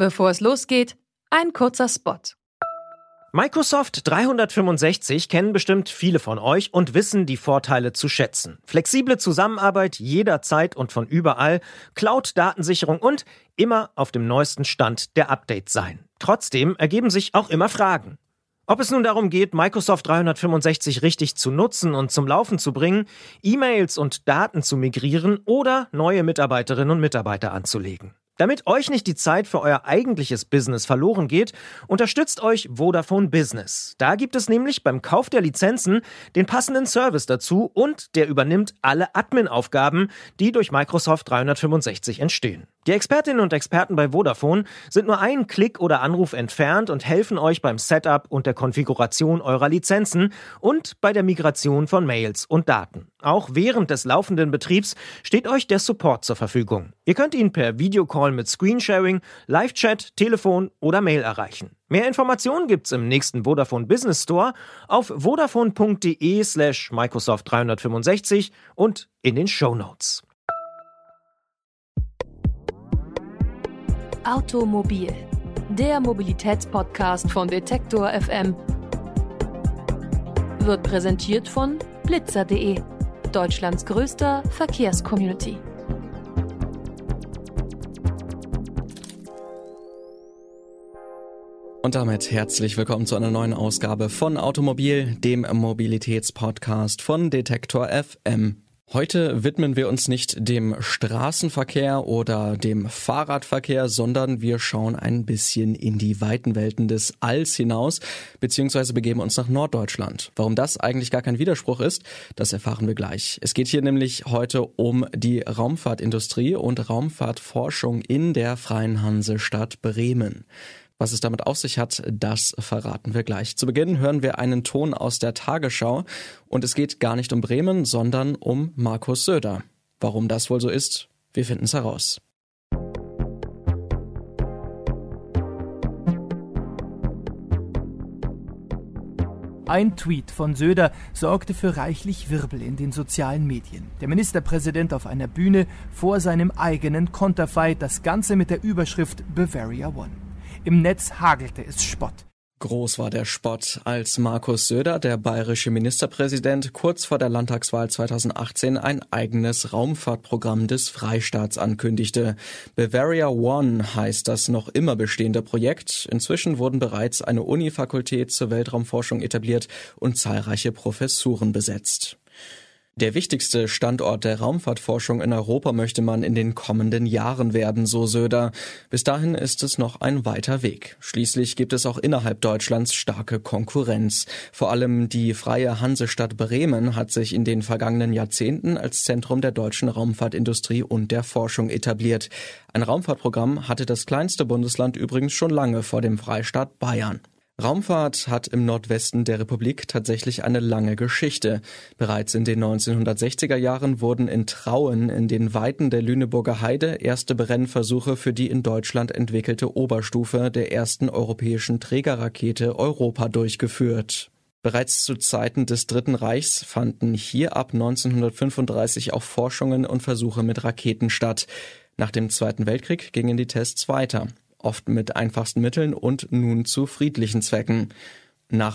Bevor es losgeht, ein kurzer Spot. Microsoft 365 kennen bestimmt viele von euch und wissen die Vorteile zu schätzen. Flexible Zusammenarbeit jederzeit und von überall, Cloud-Datensicherung und immer auf dem neuesten Stand der Updates sein. Trotzdem ergeben sich auch immer Fragen. Ob es nun darum geht, Microsoft 365 richtig zu nutzen und zum Laufen zu bringen, E-Mails und Daten zu migrieren oder neue Mitarbeiterinnen und Mitarbeiter anzulegen. Damit euch nicht die Zeit für euer eigentliches Business verloren geht, unterstützt euch Vodafone Business. Da gibt es nämlich beim Kauf der Lizenzen den passenden Service dazu und der übernimmt alle Admin-Aufgaben, die durch Microsoft 365 entstehen. Die Expertinnen und Experten bei Vodafone sind nur einen Klick oder Anruf entfernt und helfen euch beim Setup und der Konfiguration eurer Lizenzen und bei der Migration von Mails und Daten. Auch während des laufenden Betriebs steht euch der Support zur Verfügung. Ihr könnt ihn per Videocall mit Screensharing, Live-Chat, Telefon oder Mail erreichen. Mehr Informationen gibt's im nächsten Vodafone Business Store auf vodafone.de/Microsoft 365 und in den Shownotes. Automobil, der Mobilitätspodcast von Detektor FM, wird präsentiert von blitzer.de, Deutschlands größter Verkehrscommunity. Und damit herzlich willkommen zu einer neuen Ausgabe von Automobil, dem Mobilitätspodcast von Detektor FM. Heute widmen wir uns nicht dem Straßenverkehr oder dem Fahrradverkehr, sondern wir schauen ein bisschen in die weiten Welten des Alls hinaus, beziehungsweise begeben uns nach Norddeutschland. Warum das eigentlich gar kein Widerspruch ist, das erfahren wir gleich. Es geht hier nämlich heute um die Raumfahrtindustrie und Raumfahrtforschung in der Freien Hansestadt Bremen. Was es damit auf sich hat, das verraten wir gleich. Zu Beginn hören wir einen Ton aus der Tagesschau und es geht gar nicht um Bremen, sondern um Markus Söder. Warum das wohl so ist, wir finden es heraus. Ein Tweet von Söder sorgte für reichlich Wirbel in den sozialen Medien. Der Ministerpräsident auf einer Bühne vor seinem eigenen Konterfei, das Ganze mit der Überschrift Bavaria One. Im Netz hagelte es Spott. Groß war der Spott, als Markus Söder, der bayerische Ministerpräsident, kurz vor der Landtagswahl 2018 ein eigenes Raumfahrtprogramm des Freistaats ankündigte. Bavaria One heißt das noch immer bestehende Projekt. Inzwischen wurden bereits eine Unifakultät zur Weltraumforschung etabliert und zahlreiche Professuren besetzt. Der wichtigste Standort der Raumfahrtforschung in Europa möchte man in den kommenden Jahren werden, so Söder. Bis dahin ist es noch ein weiter Weg. Schließlich gibt es auch innerhalb Deutschlands starke Konkurrenz. Vor allem die Freie Hansestadt Bremen hat sich in den vergangenen Jahrzehnten als Zentrum der deutschen Raumfahrtindustrie und der Forschung etabliert. Ein Raumfahrtprogramm hatte das kleinste Bundesland übrigens schon lange vor dem Freistaat Bayern. Raumfahrt hat im Nordwesten der Republik tatsächlich eine lange Geschichte. Bereits in den 1960er Jahren wurden in Trauen in den Weiten der Lüneburger Heide erste Brennversuche für die in Deutschland entwickelte Oberstufe der ersten europäischen Trägerrakete Europa durchgeführt. Bereits zu Zeiten des Dritten Reichs fanden hier ab 1935 auch Forschungen und Versuche mit Raketen statt. Nach dem Zweiten Weltkrieg gingen die Tests weiter. Oft mit einfachsten Mitteln und nun zu friedlichen Zwecken. Nach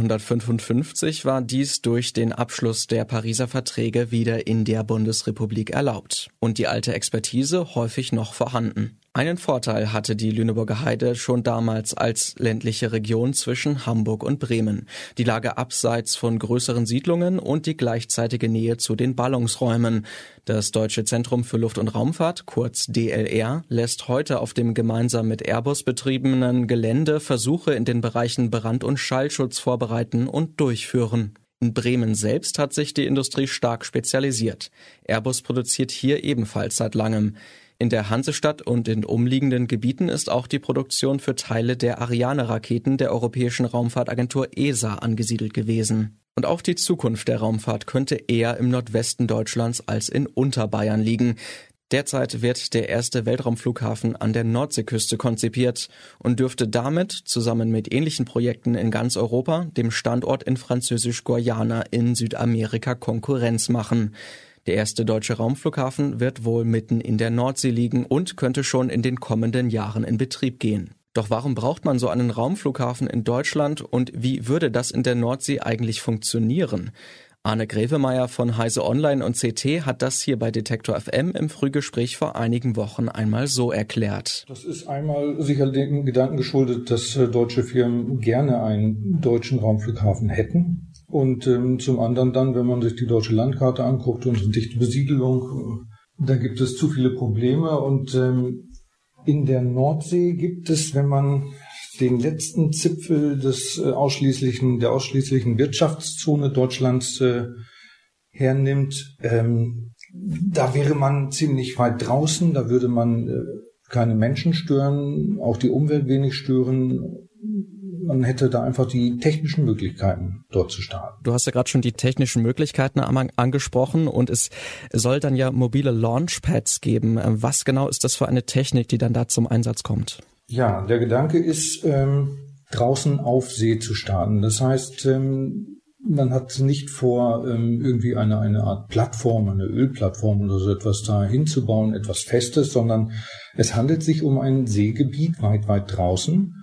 1955 war dies durch den Abschluss der Pariser Verträge wieder in der Bundesrepublik erlaubt und die alte Expertise häufig noch vorhanden. Einen Vorteil hatte die Lüneburger Heide schon damals als ländliche Region zwischen Hamburg und Bremen. Die Lage abseits von größeren Siedlungen und die gleichzeitige Nähe zu den Ballungsräumen. Das Deutsche Zentrum für Luft- und Raumfahrt, kurz DLR, lässt heute auf dem gemeinsam mit Airbus betriebenen Gelände Versuche in den Bereichen Brand- und Schallschutz vorbereiten und durchführen. In Bremen selbst hat sich die Industrie stark spezialisiert. Airbus produziert hier ebenfalls seit langem. In der Hansestadt und in umliegenden Gebieten ist auch die Produktion für Teile der Ariane-Raketen der Europäischen Raumfahrtagentur ESA angesiedelt gewesen. Und auch die Zukunft der Raumfahrt könnte eher im Nordwesten Deutschlands als in Unterbayern liegen. Derzeit wird der erste Weltraumflughafen an der Nordseeküste konzipiert und dürfte damit, zusammen mit ähnlichen Projekten in ganz Europa, dem Standort in Französisch-Guayana in Südamerika Konkurrenz machen. Der erste deutsche Raumflughafen wird wohl mitten in der Nordsee liegen und könnte schon in den kommenden Jahren in Betrieb gehen. Doch warum braucht man so einen Raumflughafen in Deutschland und wie würde das in der Nordsee eigentlich funktionieren? Arne Grevemeyer von Heise Online und CT hat das hier bei Detektor FM im Frühgespräch vor einigen Wochen einmal so erklärt. Das ist einmal sicher dem Gedanken geschuldet, dass deutsche Firmen gerne einen deutschen Raumflughafen hätten. Und zum anderen dann, wenn man sich die deutsche Landkarte anguckt und dichte Besiedelung, da gibt es zu viele Probleme. Und in der Nordsee gibt es, wenn man den letzten Zipfel der ausschließlichen Wirtschaftszone Deutschlands hernimmt, da wäre man ziemlich weit draußen, da würde man keine Menschen stören, auch die Umwelt wenig stören. Man hätte da einfach die technischen Möglichkeiten, dort zu starten. Du hast ja gerade schon die technischen Möglichkeiten angesprochen und es soll dann ja mobile Launchpads geben. Was genau ist das für eine Technik, die dann da zum Einsatz kommt? Ja, der Gedanke ist, draußen auf See zu starten. Das heißt, man hat nicht vor, irgendwie eine Art Plattform, eine Ölplattform oder so etwas da hinzubauen, etwas Festes, sondern es handelt sich um ein Seegebiet weit, weit draußen.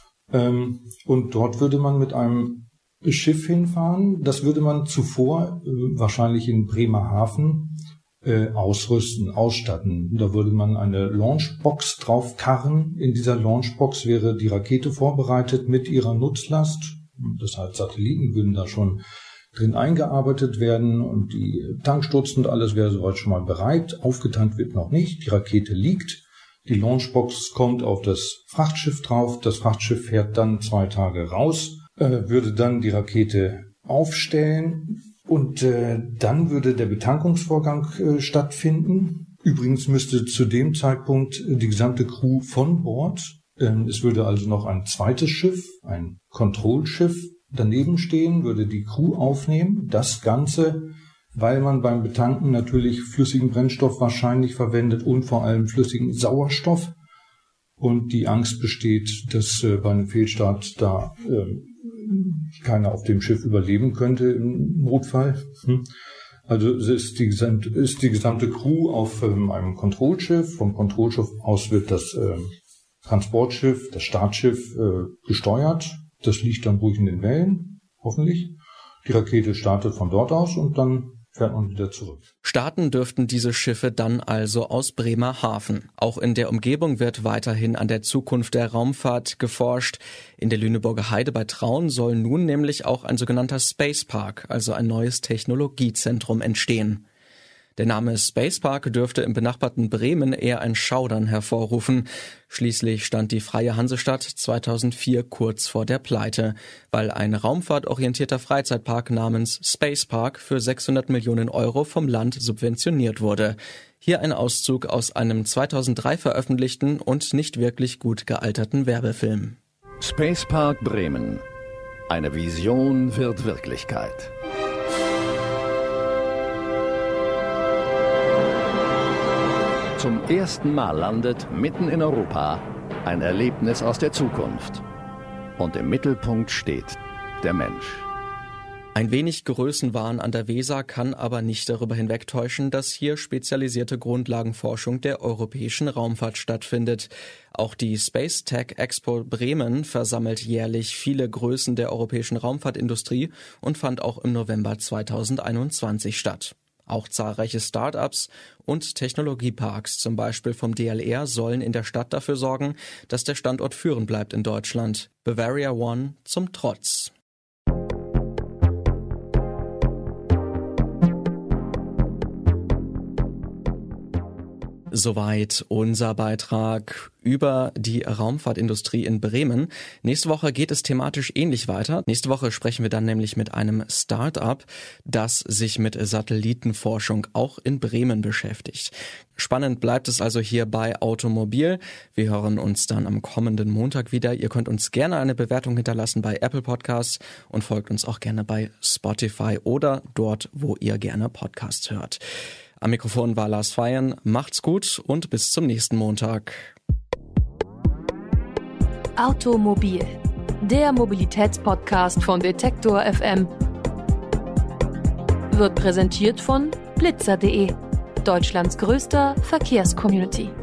Und dort würde man mit einem Schiff hinfahren. Das würde man zuvor wahrscheinlich in Bremerhaven ausrüsten, ausstatten. Da würde man eine Launchbox draufkarren. In dieser Launchbox wäre die Rakete vorbereitet mit ihrer Nutzlast. Das heißt, Satelliten würden da schon drin eingearbeitet werden und die Tankstutzen und alles wäre soweit schon mal bereit. Aufgetankt wird noch nicht. Die Rakete liegt. Die Launchbox kommt auf das Frachtschiff drauf. Das Frachtschiff fährt dann 2 Tage raus, würde dann die Rakete aufstellen. Und dann würde der Betankungsvorgang stattfinden. Übrigens müsste zu dem Zeitpunkt die gesamte Crew von Bord, es würde also noch ein zweites Schiff, ein Kontrollschiff daneben stehen, würde die Crew aufnehmen. Das Ganze, weil man beim Betanken natürlich flüssigen Brennstoff wahrscheinlich verwendet und vor allem flüssigen Sauerstoff. Und die Angst besteht, dass bei einem Fehlstart da keiner auf dem Schiff überleben könnte im Notfall. Also es ist die gesamte Crew auf einem Kontrollschiff. Vom Kontrollschiff aus wird das Transportschiff, das Startschiff gesteuert. Das liegt dann ruhig in den Wellen, hoffentlich. Die Rakete startet von dort aus und dann fährt man wieder zurück. Starten dürften diese Schiffe dann also aus Bremerhaven. Auch in der Umgebung wird weiterhin an der Zukunft der Raumfahrt geforscht. In der Lüneburger Heide bei Traun soll nun nämlich auch ein sogenannter Space Park, also ein neues Technologiezentrum, entstehen. Der Name Space Park dürfte im benachbarten Bremen eher ein Schaudern hervorrufen. Schließlich stand die Freie Hansestadt 2004 kurz vor der Pleite, weil ein raumfahrtorientierter Freizeitpark namens Space Park für 600 Millionen Euro vom Land subventioniert wurde. Hier ein Auszug aus einem 2003 veröffentlichten und nicht wirklich gut gealterten Werbefilm. Space Park Bremen. Eine Vision wird Wirklichkeit. Zum ersten Mal landet mitten in Europa ein Erlebnis aus der Zukunft. Und im Mittelpunkt steht der Mensch. Ein wenig Größenwahn an der Weser kann aber nicht darüber hinwegtäuschen, dass hier spezialisierte Grundlagenforschung der europäischen Raumfahrt stattfindet. Auch die Space Tech Expo Bremen versammelt jährlich viele Größen der europäischen Raumfahrtindustrie und fand auch im November 2021 statt. Auch zahlreiche Start-ups und Technologieparks, zum Beispiel vom DLR, sollen in der Stadt dafür sorgen, dass der Standort führend bleibt in Deutschland. Bavaria One zum Trotz. Soweit unser Beitrag über die Raumfahrtindustrie in Bremen. Nächste Woche geht es thematisch ähnlich weiter. Nächste Woche sprechen wir dann nämlich mit einem Start-up, das sich mit Satellitenforschung auch in Bremen beschäftigt. Spannend bleibt es also hier bei Automobil. Wir hören uns dann am kommenden Montag wieder. Ihr könnt uns gerne eine Bewertung hinterlassen bei Apple Podcasts und folgt uns auch gerne bei Spotify oder dort, wo ihr gerne Podcasts hört. Am Mikrofon war Lars Feiern. Macht's gut und bis zum nächsten Montag. Automobil, der Mobilitätspodcast von Detektor FM, wird präsentiert von blitzer.de, Deutschlands größter Verkehrscommunity.